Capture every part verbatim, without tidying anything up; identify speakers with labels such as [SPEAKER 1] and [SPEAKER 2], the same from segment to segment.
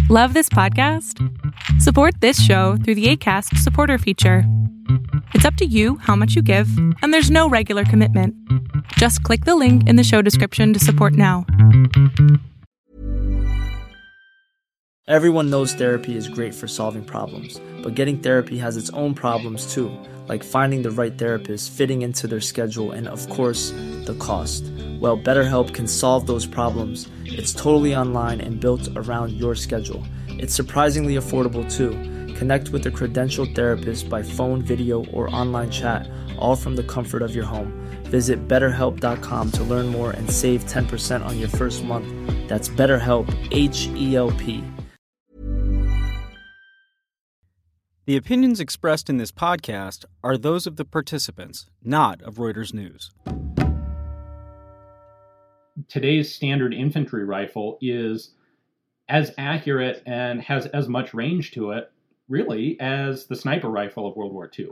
[SPEAKER 1] Love this podcast? Support this show through the Acast supporter feature. It's up to you how much you give, and there's no regular commitment. Just click the link in the show description to support now.
[SPEAKER 2] Everyone knows therapy is great for solving problems, but getting therapy has its own problems too, like finding the right therapist, fitting into their schedule, and of course, the cost. Well, BetterHelp can solve those problems. It's totally online and built around your schedule. It's surprisingly affordable too. Connect with a credentialed therapist by phone, video, or online chat, all from the comfort of your home. Visit better help dot com to learn more and save ten percent on your first month. That's BetterHelp, H E L P.
[SPEAKER 3] The opinions expressed in this podcast are those of the participants, not of Reuters News.
[SPEAKER 4] Today's standard infantry rifle is as accurate and has as much range to it, really, as the sniper rifle of World War Two.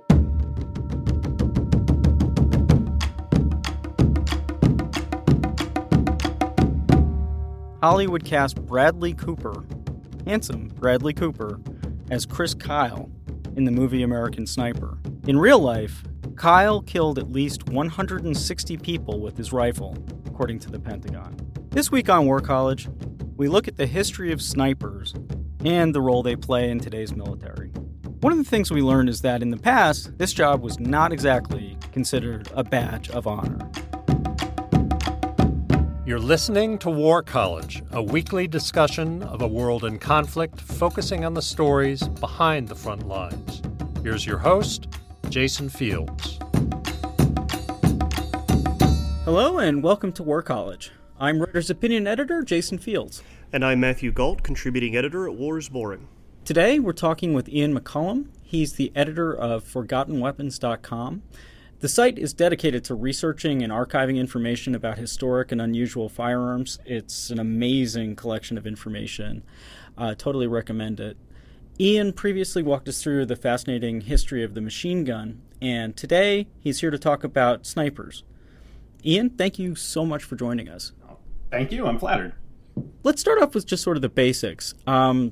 [SPEAKER 3] Hollywood cast Bradley Cooper, handsome Bradley Cooper, as Chris Kyle in the movie American Sniper. In real life, Kyle killed at least one hundred sixty people with his rifle, according to the Pentagon. This week on War College, we look at the history of snipers and the role they play in today's military. One of the things we learned is that in the past, this job was not exactly considered a badge of honor.
[SPEAKER 5] You're listening to War College, a weekly discussion of a world in conflict focusing on the stories behind the front lines. Here's your host, Jason Fields.
[SPEAKER 3] Hello and welcome to War College. I'm Reuters opinion editor Jason Fields.
[SPEAKER 6] And I'm Matthew Galt, contributing editor at War is Boring.
[SPEAKER 3] Today we're talking with Ian McCollum. He's the editor of forgotten weapons dot com. The site is dedicated to researching and archiving information about historic and unusual firearms. It's an amazing collection of information. I uh, totally recommend it. Ian previously walked us through the fascinating history of the machine gun, and today he's here to talk about snipers. Ian, thank you so much for joining us.
[SPEAKER 4] Thank you. I'm flattered.
[SPEAKER 3] Let's start off with just sort of the basics. Um,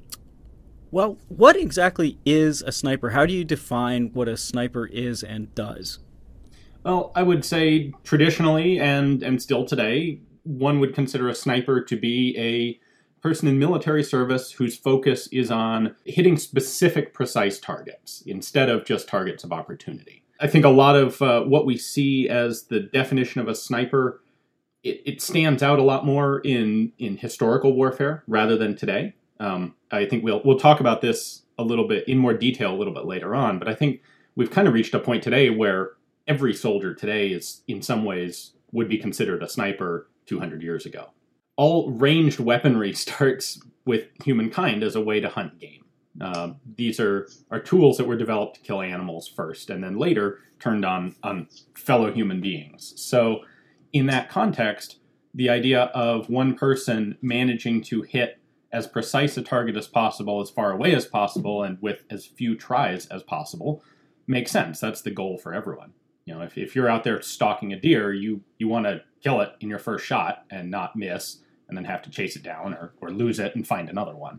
[SPEAKER 3] well, what exactly is a sniper? How do you define what a sniper is and does?
[SPEAKER 4] Well, I would say traditionally and, and still today, one would consider a sniper to be a person in military service whose focus is on hitting specific, precise targets instead of just targets of opportunity. I think a lot of uh, what we see as the definition of a sniper, it, it stands out a lot more in, in historical warfare rather than today. Um, I think we'll we'll talk about this a little bit in more detail a little bit later on, but I think we've kind of reached a point today where every soldier today is, in some ways, would be considered a sniper two hundred years ago. All ranged weaponry starts with humankind as a way to hunt game. Uh, these are, are tools that were developed to kill animals first, and then later turned on, on fellow human beings. So in that context, the idea of one person managing to hit as precise a target as possible, as far away as possible, and with as few tries as possible, makes sense. That's the goal for everyone. You know, if, if you're out there stalking a deer, you, you want to kill it in your first shot and not miss, and then have to chase it down or, or lose it and find another one.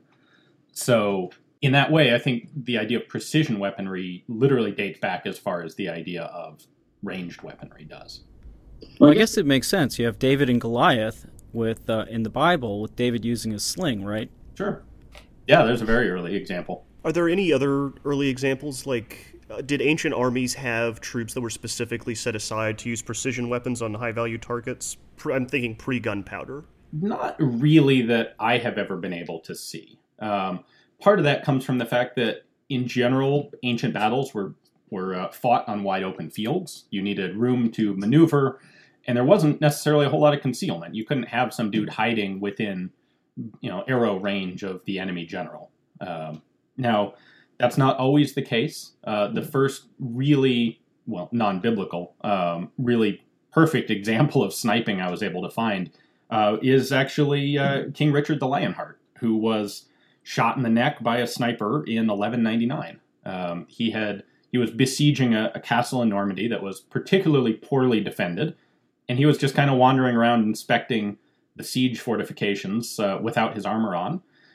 [SPEAKER 4] So in that way, I think the idea of precision weaponry literally dates back as far as the idea of ranged weaponry does.
[SPEAKER 3] Well, I guess it makes sense. You have David and Goliath with uh, in the Bible, with David using a sling, right?
[SPEAKER 4] Sure. Yeah, there's a very early example.
[SPEAKER 6] Are there any other early examples? Like, uh, did ancient armies have troops that were specifically set aside to use precision weapons on high-value targets? Pre- I'm thinking pre-gunpowder.
[SPEAKER 4] Not really that I have ever been able to see. Um, part of that comes from the fact that, in general, ancient battles were, were uh, fought on wide-open fields. You needed room to maneuver, and there wasn't necessarily a whole lot of concealment. You couldn't have some dude hiding within, you know, arrow range of the enemy general. Um, now, that's not always the case. Uh, the first really, well, non-biblical, um, really perfect example of sniping I was able to find uh, is actually uh, King Richard the Lionheart, who was shot in the neck by a sniper in eleven ninety-nine. Um, he had he was besieging a, a castle in Normandy that was particularly poorly defended, and he was just kind of wandering around inspecting the siege fortifications uh, without his armor on.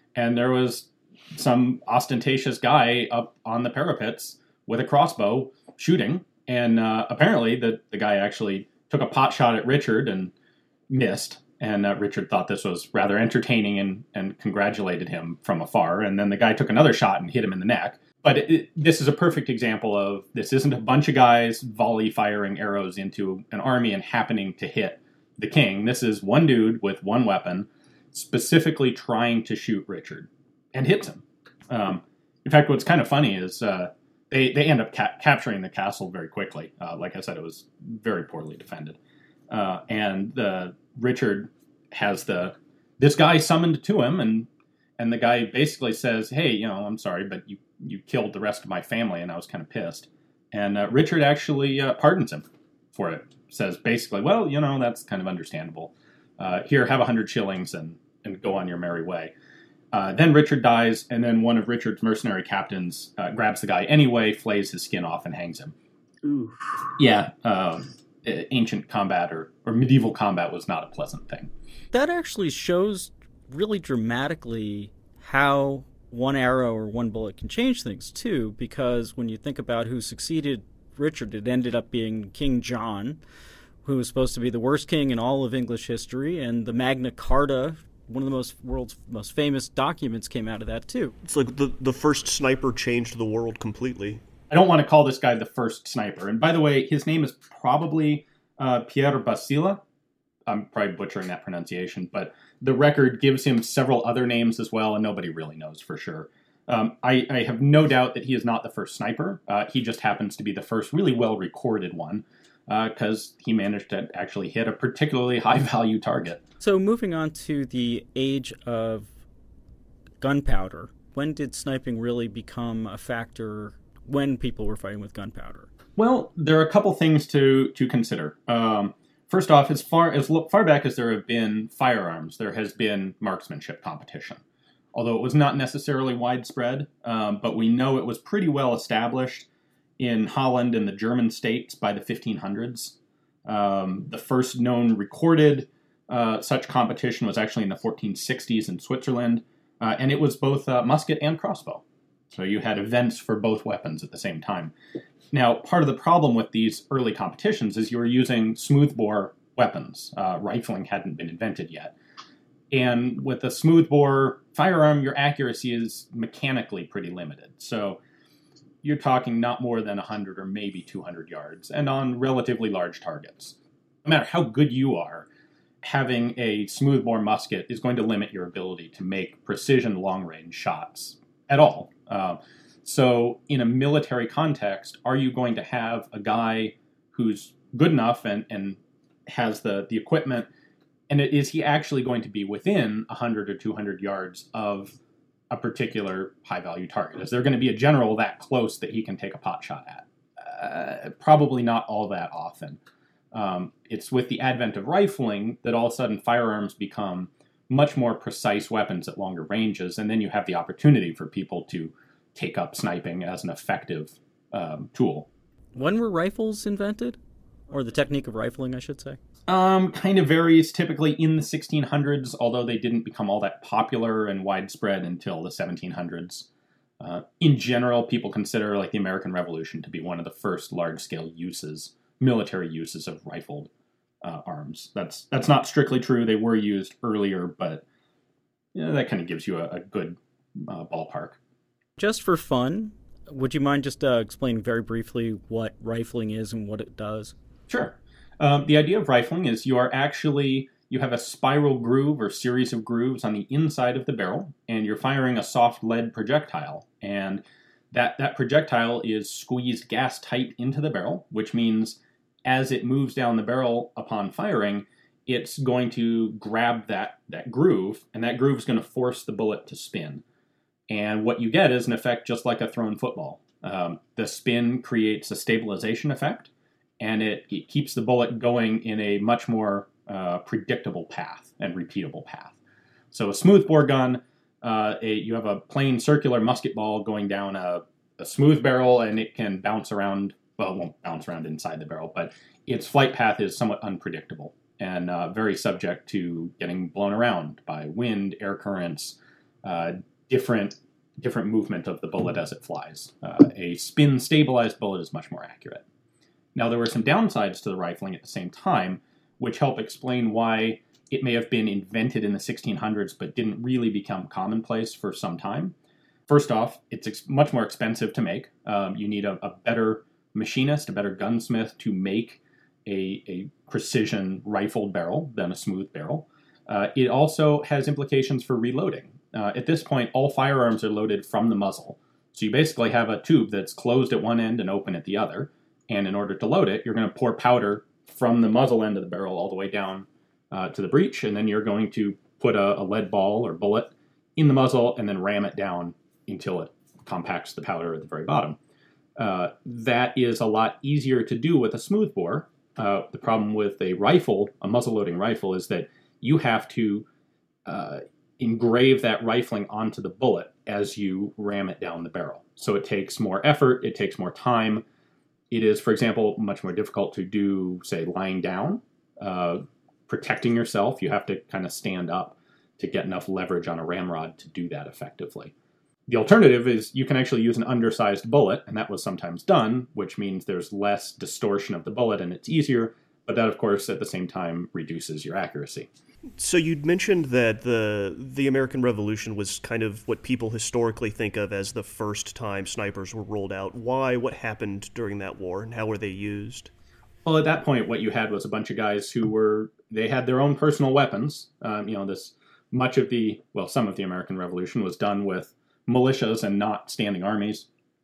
[SPEAKER 4] and there was some ostentatious guy up on the parapets with a crossbow shooting, and uh, apparently the, the guy actually took a pot shot at Richard and missed, and uh, Richard thought this was rather entertaining and, and congratulated him from afar, and then the guy took another shot and hit him in the neck. But it, it, this is a perfect example of, this isn't a bunch of guys volley firing arrows into an army and happening to hit the king. This is one dude with one weapon specifically trying to shoot Richard and hits him. Um, in fact, what's kind of funny is uh, they, they end up ca- capturing the castle very quickly. Uh, like I said, it was very poorly defended. Uh, and uh, Richard has the this guy summoned to him, and and the guy basically says, hey, you know, I'm sorry, but you you killed the rest of my family, and I was kind of pissed. And uh, Richard actually uh, pardons him for it. Says basically, well, you know, that's kind of understandable. Uh, here, have a hundred shillings and, and go on your merry way. Uh, then Richard dies, and then one of Richard's mercenary captains uh, grabs the guy anyway, flays his skin off, and hangs him.
[SPEAKER 3] Ooh.
[SPEAKER 4] Yeah, um, ancient combat or, or medieval combat was not a pleasant thing.
[SPEAKER 3] That actually shows really dramatically how one arrow or one bullet can change things, too, because when you think about who succeeded Richard, it ended up being King John, who was supposed to be the worst king in all of English history, and the Magna Carta, one of the most world's most famous documents, came out of that, too.
[SPEAKER 6] It's like the, the first sniper changed the world completely.
[SPEAKER 4] I don't want to call this guy the first sniper. And by the way, his name is probably uh, Pierre Basile. I'm probably butchering that pronunciation, but the record gives him several other names as well, and nobody really knows for sure. Um, I, I have no doubt that he is not the first sniper. Uh, he just happens to be the first really well-recorded one, because uh, he managed to actually hit a particularly high-value target.
[SPEAKER 3] So moving on to the age of gunpowder, when did sniping really become a factor when people were fighting with gunpowder?
[SPEAKER 4] Well, there are a couple things to, to consider. Um, first off, as far as far back as there have been firearms, there has been marksmanship competition. Although it was not necessarily widespread, um, but we know it was pretty well established in Holland and the German states by the fifteen hundreds. Um, the first known recorded uh, such competition was actually in the fourteen sixties in Switzerland, uh, and it was both uh, musket and crossbow. So you had events for both weapons at the same time. Now, part of the problem with these early competitions is you were using smoothbore weapons. Uh, rifling hadn't been invented yet. And with a smoothbore firearm, your accuracy is mechanically pretty limited. So you're talking not more than one hundred or maybe two hundred yards, and on relatively large targets. No matter how good you are, having a smoothbore musket is going to limit your ability to make precision long-range shots at all. Uh, so in a military context, are you going to have a guy who's good enough and, and has the, the equipment, and is he actually going to be within one hundred or two hundred yards of a particular high-value target? Is there going to be a general that close that he can take a pot shot at? Uh, probably not all that often. Um, it's with the advent of rifling that all of a sudden firearms become much more precise weapons at longer ranges, and then you have the opportunity for people to take up sniping as an effective um, tool.
[SPEAKER 3] When were rifles invented? Or the technique of rifling, I should say?
[SPEAKER 4] Um, kind of varies, typically in the sixteen hundreds, although they didn't become all that popular and widespread until the seventeen hundreds. Uh, in general, people consider like the American Revolution to be one of the first large-scale uses, military uses of rifled uh, arms. That's that's not strictly true. They were used earlier, but you know, that kind of gives you a, a good uh, ballpark.
[SPEAKER 3] Just for fun, would you mind just uh, explaining very briefly what rifling is and what it does?
[SPEAKER 4] Sure. Um, the idea of rifling is you are actually, you have a spiral groove or series of grooves on the inside of the barrel, and you're firing a soft lead projectile. And that, that projectile is squeezed gas tight into the barrel, which means as it moves down the barrel upon firing, it's going to grab that, that groove, and that groove is going to force the bullet to spin. And what you get is an effect just like a thrown football. Um, the spin creates a stabilization effect, and it, it keeps the bullet going in a much more uh, predictable path and repeatable path. So a smoothbore gun, uh, a, you have a plain circular musket ball going down a, a smooth barrel, and it can bounce around. Well, it won't bounce around inside the barrel, but its flight path is somewhat unpredictable and uh, very subject to getting blown around by wind, air currents, uh, different different movement of the bullet as it flies. Uh, a spin-stabilized bullet is much more accurate. Now, there were some downsides to the rifling at the same time, which help explain why it may have been invented in the sixteen hundreds but didn't really become commonplace for some time. First off, it's ex- much more expensive to make. Um, you need a, a better machinist, a better gunsmith to make a, a precision rifled barrel than a smooth barrel. Uh, it also has implications for reloading. Uh, at this point, all firearms are loaded from the muzzle. So you basically have a tube that's closed at one end and open at the other. And in order to load it, you're going to pour powder from the muzzle end of the barrel all the way down uh, to the breech. And then you're going to put a, a lead ball or bullet in the muzzle and then ram it down until it compacts the powder at the very bottom. Uh, that is a lot easier to do with a smooth bore. Uh, the problem with a rifle, a muzzle-loading rifle, is that you have to uh, engrave that rifling onto the bullet as you ram it down the barrel. So it takes more effort, it takes more time. It is, for example, much more difficult to do, say, lying down, uh, protecting yourself. You have to kind of stand up to get enough leverage on a ramrod to do that effectively. The alternative is you can actually use an undersized bullet, and that was sometimes done, which means there's less distortion of the bullet and it's easier, but that, of course, at the same time reduces your accuracy.
[SPEAKER 6] So you'd mentioned that the the American Revolution was kind of what people historically think of as the first time snipers were rolled out. Why? What happened during that war, and how were they used?
[SPEAKER 4] Well, at that point, what you had was a bunch of guys who were, they had their own personal weapons. Um, you know, this, much of the, well, some of the American Revolution was done with militias and not standing armies.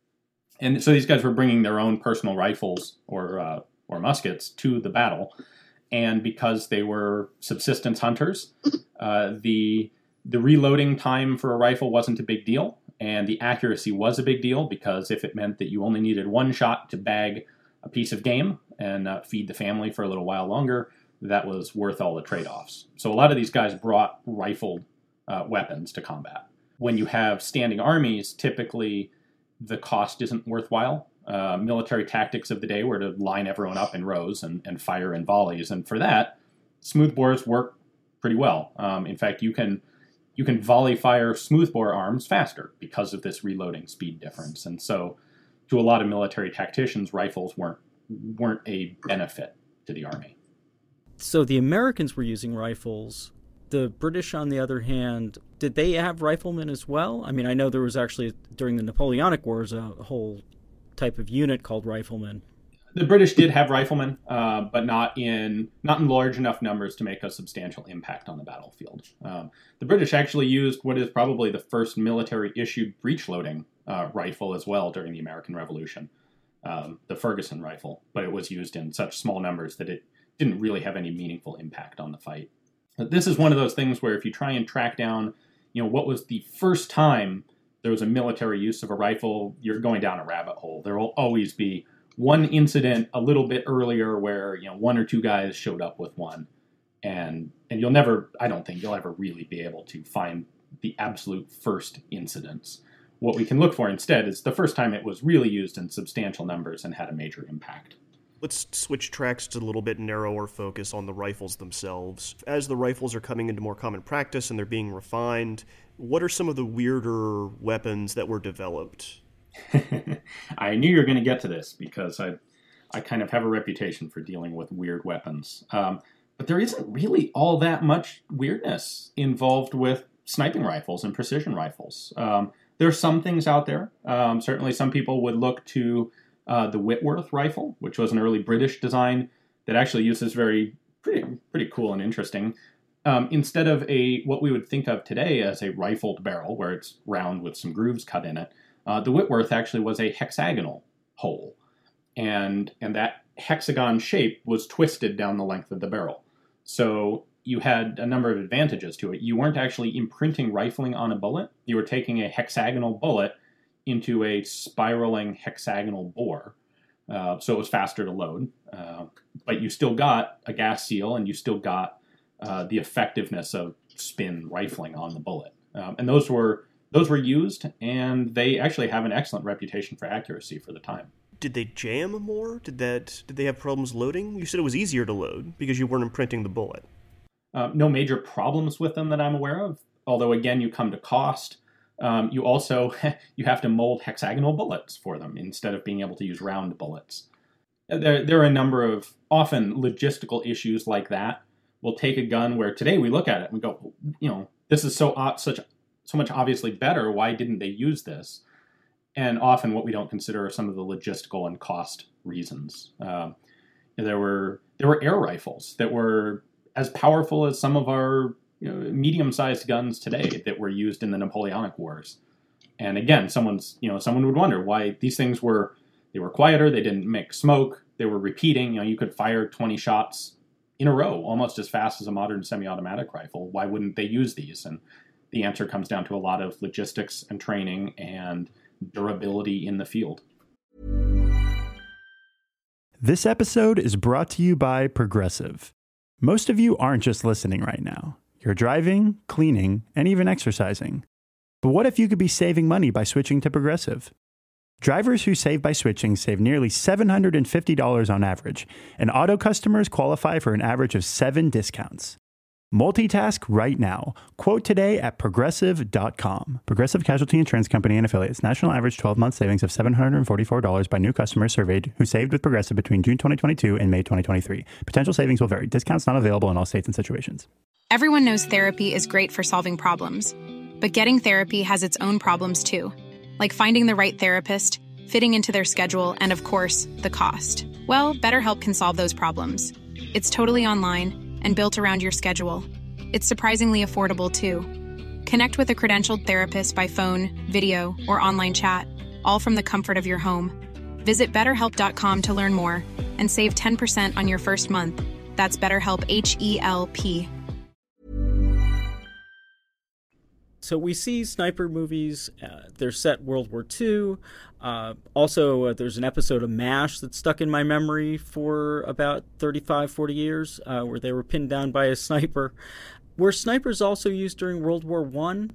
[SPEAKER 4] And so these guys were bringing their own personal rifles or uh, or muskets to the battle. And because they were subsistence hunters, uh, the the reloading time for a rifle wasn't a big deal, and the accuracy was a big deal, because if it meant that you only needed one shot to bag a piece of game and uh, feed the family for a little while longer, that was worth all the trade-offs. So a lot of these guys brought rifled uh, weapons to combat. When you have standing armies, typically the cost isn't worthwhile. Uh, military tactics of the day were to line everyone up in rows and, and fire in volleys. And for that, smooth bores work pretty well. Um, in fact, you can you can volley fire smooth bore arms faster because of this reloading speed difference. And so to a lot of military tacticians, rifles weren't weren't a benefit to the army.
[SPEAKER 3] So the Americans were using rifles. The British, on the other hand, did they have riflemen as well? I mean, I know there was actually, during the Napoleonic Wars, a whole type of unit called riflemen.
[SPEAKER 4] The British did have riflemen, uh, but not in not in large enough numbers to make a substantial impact on the battlefield. Um, the British actually used what is probably the first military-issued breech-loading uh, rifle as well during the American Revolution, um, the Ferguson rifle, but it was used in such small numbers that it didn't really have any meaningful impact on the fight. But this is one of those things where if you try and track down, you know, what was the first time there was a military use of a rifle, you're going down a rabbit hole. There will always be one incident a little bit earlier where, you know, one or two guys showed up with one. And and you'll never, I don't think you'll ever really be able to find the absolute first incidents. What we can look for instead is the first time it was really used in substantial numbers and had a major impact.
[SPEAKER 6] Let's switch tracks to a little bit narrower focus on the rifles themselves. As the rifles are coming into more common practice and they're being refined, what are some of the weirder weapons that were developed?
[SPEAKER 4] I knew you were going to get to this because I I kind of have a reputation for dealing with weird weapons. Um, but there isn't really all that much weirdness involved with sniping rifles and precision rifles. Um, there are some things out there. Um, certainly some people would look to Uh, the Whitworth rifle, which was an early British design that actually uses very pretty pretty cool and interesting. Um, instead of a what we would think of today as a rifled barrel, where it's round with some grooves cut in it, uh, the Whitworth actually was a hexagonal hole, and and that hexagon shape was twisted down the length of the barrel. So you had a number of advantages to it. You weren't actually imprinting rifling on a bullet. You were taking a hexagonal bullet into a spiraling hexagonal bore. Uh, so it was faster to load. Uh, but you still got a gas seal and you still got uh, the effectiveness of spin rifling on the bullet. Um, and those were those were used, and they actually have an excellent reputation for accuracy for the time.
[SPEAKER 6] Did they jam more? Did that? Did they have problems loading? You said it was easier to load because you weren't imprinting the bullet.
[SPEAKER 4] Uh, no major problems with them that I'm aware of. although again, you come to cost. Um, you also, you have to mold hexagonal bullets for them instead of being able to use round bullets. There, there are a number of often logistical issues like that. We'll take a gun where today we look at it and we go, you know, this is so uh, such so much obviously better. Why didn't they use this? And often what we don't consider are some of the logistical and cost reasons. Uh, there were there were air rifles that were as powerful as some of our you know, medium-sized guns today that were used in the Napoleonic Wars. And again, someone's you know someone would wonder why these things were they were quieter. They didn't make smoke. They were repeating. You know, you could fire twenty shots in a row, almost as fast as a modern semi-automatic rifle. Why wouldn't they use these? And the answer comes down to a lot of logistics and training and durability in the field.
[SPEAKER 7] This episode is brought to you by Progressive. Most of you aren't just listening right now. You're driving, cleaning, and even exercising. But what if you could be saving money by switching to Progressive? Drivers who save by switching save nearly seven hundred fifty dollars on average, and auto customers qualify for an average of seven discounts. Multitask right now. Quote today at progressive dot com. Progressive Casualty Insurance Company and Affiliates. National average twelve-month savings of seven hundred forty-four dollars by new customers surveyed who saved with Progressive between June twenty twenty-two and May twenty twenty-three. Potential savings will vary. Discounts not available in all states and situations.
[SPEAKER 8] Everyone knows therapy is great for solving problems, but getting therapy has its own problems too, like finding the right therapist, fitting into their schedule, and of course, the cost. Well, BetterHelp can solve those problems. It's totally online and built around your schedule. It's surprisingly affordable too. Connect with a credentialed therapist by phone, video, or online chat, all from the comfort of your home. Visit better help dot com to learn more and save ten percent on your first month. That's BetterHelp, H E L P.
[SPEAKER 3] So we see sniper movies. Uh, they're set World War Two. Uh, also, uh, there's an episode of MASH that's stuck in my memory for about thirty-five, forty years, uh, where they were pinned down by a sniper. Were snipers also used during World War One?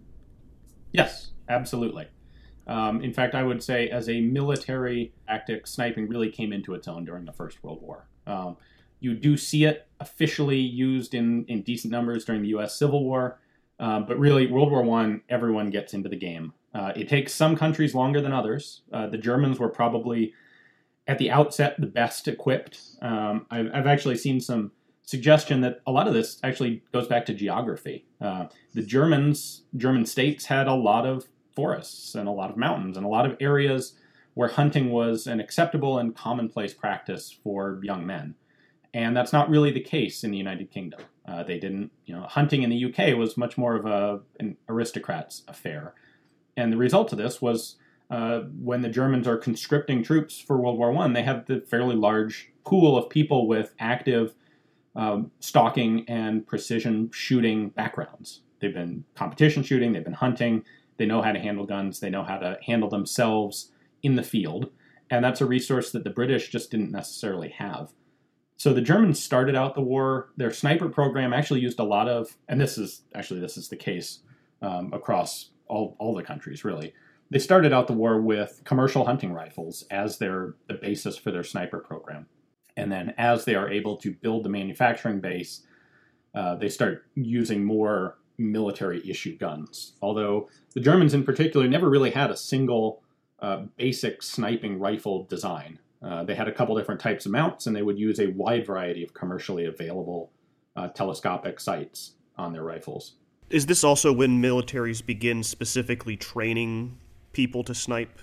[SPEAKER 4] Yes, absolutely. Um, in fact, I would say as a military tactic, sniping really came into its own during the First World War. Um, you do see it officially used in, in decent numbers during the U S Civil War. Uh, but really, World War One, everyone gets into the game. Uh, it takes some countries longer than others. Uh, the Germans were probably, at the outset, the best equipped. Um, I've, I've actually seen some suggestion that a lot of this actually goes back to geography. Uh, the Germans, German states had a lot of forests and a lot of mountains and a lot of areas where hunting was an acceptable and commonplace practice for young men. And that's not really the case in the United Kingdom. Uh, they didn't, you know, hunting in the U K was much more of a, an aristocrat's affair. And the result of this was uh, when the Germans are conscripting troops for World War One, they have the fairly large pool of people with active um, stalking and precision shooting backgrounds. They've been competition shooting, they've been hunting, they know how to handle guns, they know how to handle themselves in the field. And that's a resource that the British just didn't necessarily have. So the Germans started out the war, their sniper program actually used a lot of, and this is actually this is the case um, across all, all the countries really. They started out the war with commercial hunting rifles as their the basis for their sniper program. And then as they are able to build the manufacturing base, uh, they start using more military issue guns. Although the Germans in particular never really had a single uh, basic sniping rifle design. Uh, they had a couple different types of mounts, and they would use a wide variety of commercially available uh, telescopic sights on their rifles.
[SPEAKER 6] Is this also when militaries begin specifically training people to snipe?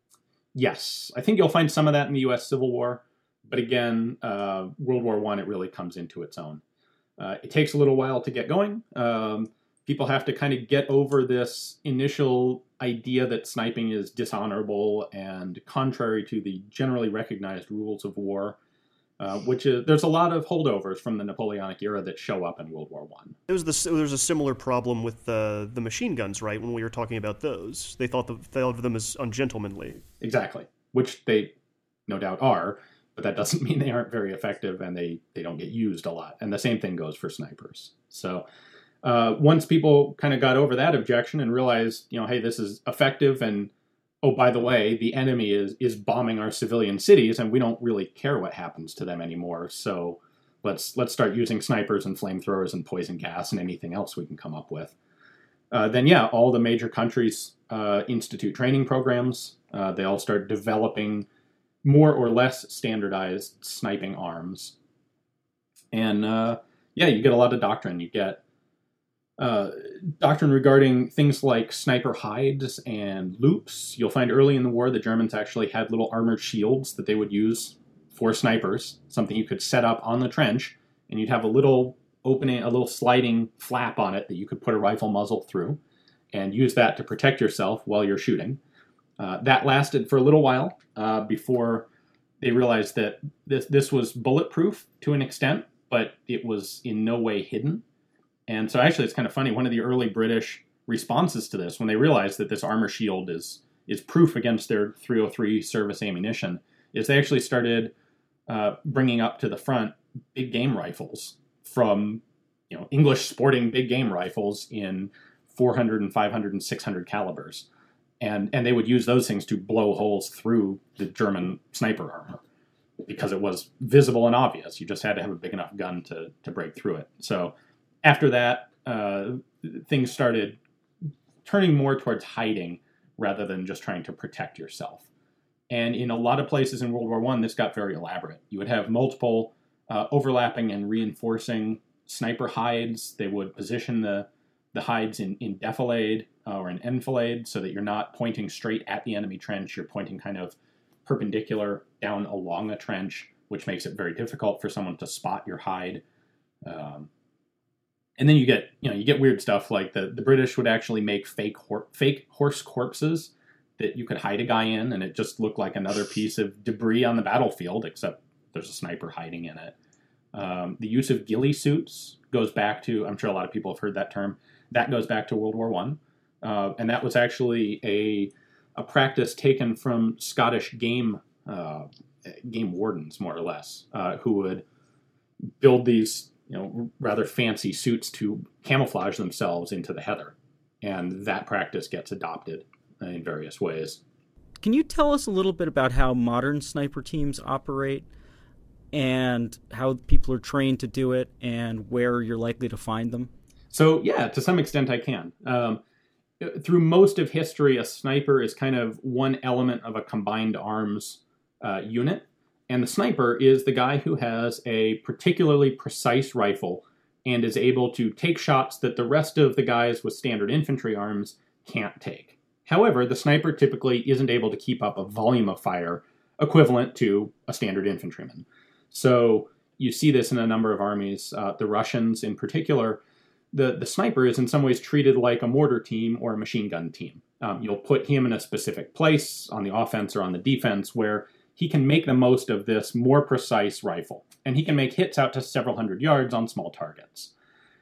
[SPEAKER 4] Yes. I think you'll find some of that in the U S Civil War. But again, uh, World War One, it really comes into its own. Uh, it takes a little while to get going. Um, people have to kind of get over this initial idea that sniping is dishonorable and contrary to the generally recognized rules of war, uh, which is there's a lot of holdovers from the Napoleonic era that show up in World War One.
[SPEAKER 6] There was the, there was a similar problem with the the machine guns, right? When we were talking about those, they thought the, thought of them as ungentlemanly.
[SPEAKER 4] Exactly, which they no doubt are, but that doesn't mean they aren't very effective and they they don't get used a lot. And the same thing goes for snipers. So. Uh, once people kind of got over that objection and realized, you know, hey, this is effective, and oh, by the way, the enemy is is bombing our civilian cities, and we don't really care what happens to them anymore. So let's let's start using snipers and flamethrowers and poison gas and anything else we can come up with. uh, then yeah, all the major countries uh, institute training programs. Uh, they all start developing more or less standardized sniping arms. And uh, yeah, you get a lot of doctrine. You get uh, doctrine regarding things like sniper hides and loops. You'll find early in the war, the Germans actually had little armored shields that they would use for snipers, something you could set up on the trench, and you'd have a little opening, a little sliding flap on it that you could put a rifle muzzle through and use that to protect yourself while you're shooting. Uh, that lasted for a little while uh, before they realized that this this was bulletproof to an extent, but it was in no way hidden. And so actually it's kind of funny, one of the early British responses to this, when they realized that this armor shield is is proof against their three oh three service ammunition, is they actually started uh, bringing up to the front big game rifles from, you know, English sporting big game rifles in four hundred and five hundred and six hundred calibers. And and they would use those things to blow holes through the German sniper armor because it was visible and obvious. You just had to have a big enough gun to, to break through it. So after that, uh, things started turning more towards hiding rather than just trying to protect yourself. And in a lot of places in World War One, this got very elaborate. You would have multiple uh, overlapping and reinforcing sniper hides. They would position the, the hides in, in defilade uh, or in enfilade so that you're not pointing straight at the enemy trench. You're pointing kind of perpendicular down along a trench, which makes it very difficult for someone to spot your hide. Um, and then you get, you know, you get weird stuff like the, the British would actually make fake hor- fake horse corpses that you could hide a guy in, and it just looked like another piece of debris on the battlefield, except there's a sniper hiding in it. Um, the use of ghillie suits goes back to, I'm sure a lot of people have heard that term, that goes back to World War One. Uh, and that was actually a a practice taken from Scottish game uh, game wardens, more or less, uh, who would build these, you know, rather fancy suits to camouflage themselves into the heather. And that practice gets adopted in various ways.
[SPEAKER 3] Can you tell us a little bit about how modern sniper teams operate and how people are trained to do it and where you're likely to find them?
[SPEAKER 4] So, yeah, to some extent I can. Um, through most of history, a sniper is kind of one element of a combined arms uh, unit. And the sniper is the guy who has a particularly precise rifle and is able to take shots that the rest of the guys with standard infantry arms can't take. However, the sniper typically isn't able to keep up a volume of fire equivalent to a standard infantryman. So you see this in a number of armies. Uh, the Russians in particular, the, the sniper is in some ways treated like a mortar team or a machine gun team. Um, you'll put him in a specific place on the offense or on the defense where he can make the most of this more precise rifle. And he can make hits out to several hundred yards on small targets.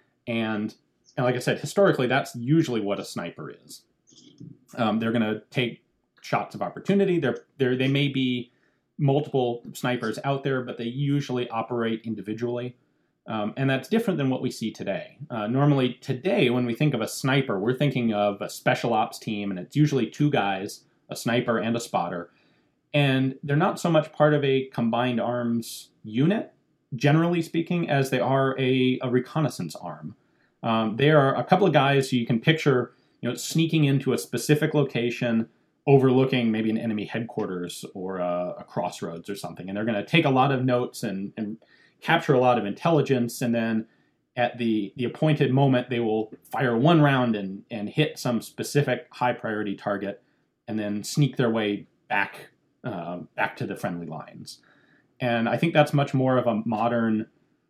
[SPEAKER 4] And, and like I said, historically, that's usually what a sniper is. Um, they're going to take shots of opportunity. They're, they're, they may be multiple snipers out there, but they usually operate individually. Um, and that's different than what we see today. Uh, normally today, when we think of a sniper, we're thinking of a special ops team, and it's usually two guys, a sniper and a spotter. And they're not so much part of a combined arms unit, generally speaking, as they are a, a reconnaissance arm. Um, they are a couple of guys who you can picture, you know, sneaking into a specific location, overlooking maybe an enemy headquarters or a, a crossroads or something. And they're going to take a lot of notes and, and capture a lot of intelligence. And then at the, the appointed moment, they will fire one round and, and hit some specific high priority target and then sneak their way back, uh, back to the friendly lines. And I think that's much more of a modern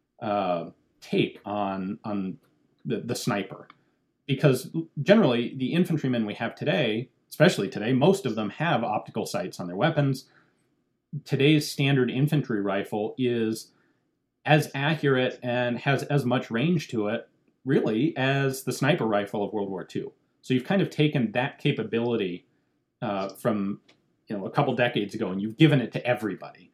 [SPEAKER 4] uh, take on, on the, the sniper. Because generally, the infantrymen we have today, especially today, most of them have optical sights on their weapons. Today's standard infantry rifle is as accurate and has as much range to it, really, as the sniper rifle of World War Two. So you've kind of taken that capability uh, from, you know, a couple decades ago, and you've given it to everybody.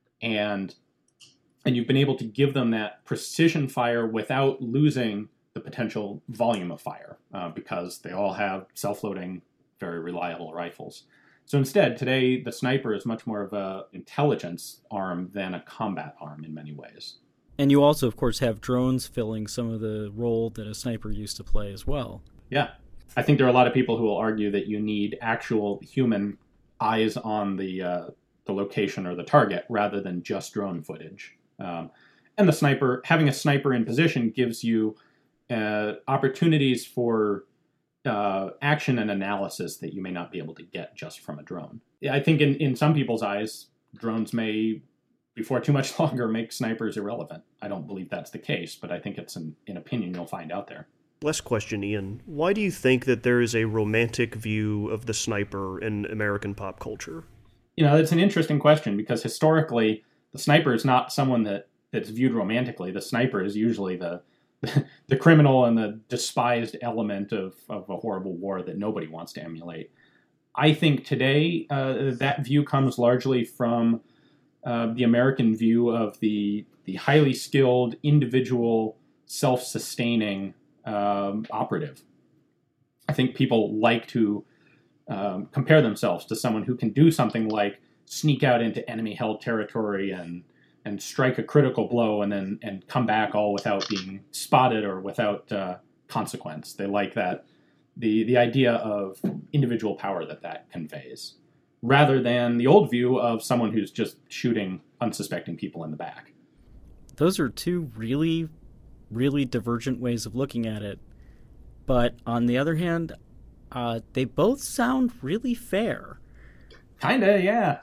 [SPEAKER 4] And and you've been able to give them that precision fire without losing the potential volume of fire, uh, because they all have self-loading, very reliable rifles. So instead, today, the sniper is much more of an intelligence arm than a combat arm in many ways.
[SPEAKER 3] And you also, of course, have drones filling some of the role that a sniper used to play as well.
[SPEAKER 4] Yeah, I think there are a lot of people who will argue that you need actual human eyes on the uh, the location or the target rather than just drone footage. Um, and the sniper, having a sniper in position gives you uh, opportunities for uh, action and analysis that you may not be able to get just from a drone. I think in, in some people's eyes, drones may, before too much longer, make snipers irrelevant. I don't believe that's the case, but I think it's an, an opinion you'll find out there.
[SPEAKER 6] Last question, Ian. Why do you think that there is a romantic view of the sniper in American pop culture?
[SPEAKER 4] You know, it's an interesting question because historically, the sniper is not someone that, that's viewed romantically. The sniper is usually the the criminal and the despised element of, of a horrible war that nobody wants to emulate. I think today uh, that view comes largely from uh, the American view of the the highly skilled, individual, self-sustaining um, operative. I think people like to um, compare themselves to someone who can do something like sneak out into enemy-held territory and and strike a critical blow and then and come back all without being spotted or without uh, consequence. They like that, the the idea of individual power that that conveys, rather than the old view of someone who's just shooting unsuspecting people in the back.
[SPEAKER 3] Those are two really, really divergent ways of looking at it. But on the other hand, uh, they both sound really fair.
[SPEAKER 4] Kinda, yeah.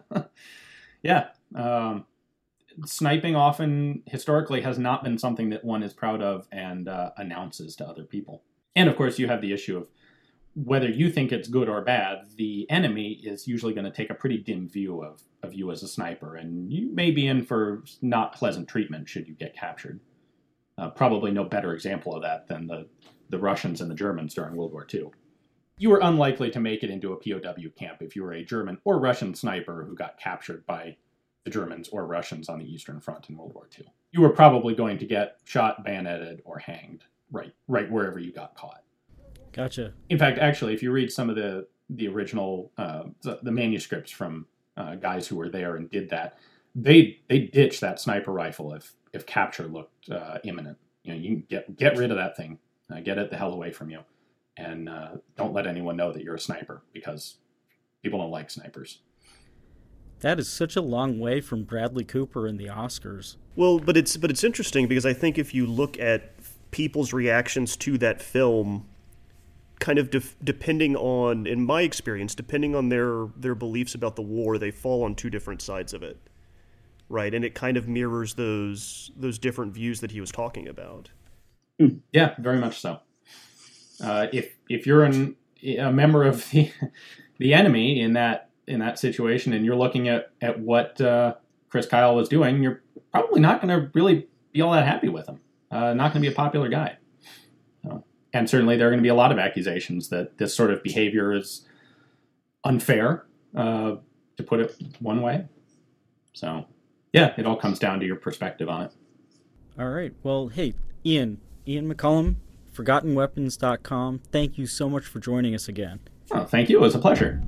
[SPEAKER 4] yeah. Um, sniping often, historically, has not been something that one is proud of and uh, announces to other people. And, of course, you have the issue of whether you think it's good or bad, the enemy is usually going to take a pretty dim view of, of you as a sniper, and you may be in for not pleasant treatment should you get captured. Uh, probably no better example of that than the, the Russians and the Germans during World War Two. You were unlikely to make it into a P O W camp if you were a German or Russian sniper who got captured by the Germans or Russians on the Eastern Front in World War Two. You were probably going to get shot, bayoneted, or hanged right right wherever you got caught.
[SPEAKER 3] Gotcha.
[SPEAKER 4] In fact, actually, if you read some of the, the original, uh, the, the manuscripts from uh, guys who were there and did that, they they ditched that sniper rifle if if capture looked uh, imminent. You know, you can get, get rid of that thing, uh, get it the hell away from you, and uh, don't let anyone know that you're a sniper, because people don't like snipers.
[SPEAKER 3] That is such a long way from Bradley Cooper and the Oscars.
[SPEAKER 6] Well, but it's but it's interesting because I think if you look at people's reactions to that film, kind of de- depending on, in my experience, depending on their their beliefs about the war, they fall on two different sides of it, right? And it kind of mirrors those those different views that he was talking about.
[SPEAKER 4] Yeah, very much so. Uh, if if you're an, a member of the the enemy in that in that situation, and you're looking at at what uh, Chris Kyle was doing, you're probably not going to really be all that happy with him. Uh, not going to be a popular guy. So, and certainly there are going to be a lot of accusations that this sort of behavior is unfair, uh, to put it one way. So, yeah, it all comes down to your perspective on it.
[SPEAKER 3] All right. Well, hey, Ian, Ian McCollum, Forgotten Weapons dot com. Thank you so much for joining us again.
[SPEAKER 4] Oh, thank you. It was a pleasure.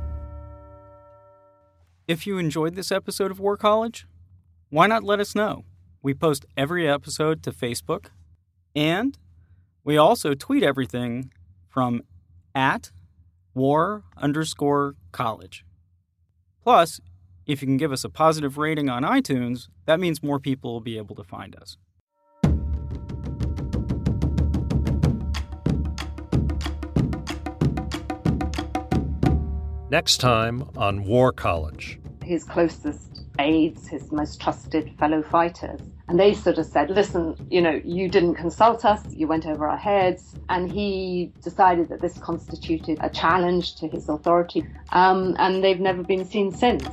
[SPEAKER 3] If you enjoyed this episode of War College, why not let us know? We post every episode to Facebook, and we also tweet everything from at war underscore college. Plus, if you can give us a positive rating on iTunes, that means more people will be able to find us.
[SPEAKER 5] Next time on War College.
[SPEAKER 9] His closest aides, his most trusted fellow fighters. And they sort of said, listen, you know, you didn't consult us, you went over our heads. And he decided that this constituted a challenge to his authority. Um, and they've never been seen since.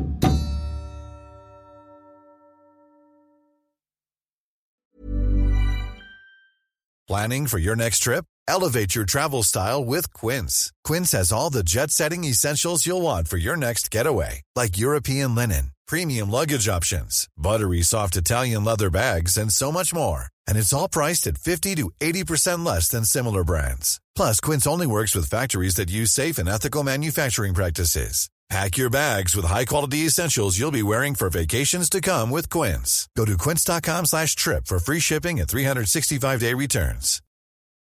[SPEAKER 10] Planning for your next trip? Elevate your travel style with Quince. Quince has all the jet-setting essentials you'll want for your next getaway, like European linen, premium luggage options, buttery soft Italian leather bags, and so much more. And it's all priced at fifty to eighty percent less than similar brands. Plus, Quince only works with factories that use safe and ethical manufacturing practices. Pack your bags with high-quality essentials you'll be wearing for vacations to come with Quince. Go to quince.com slash trip for free shipping and three sixty-five day returns.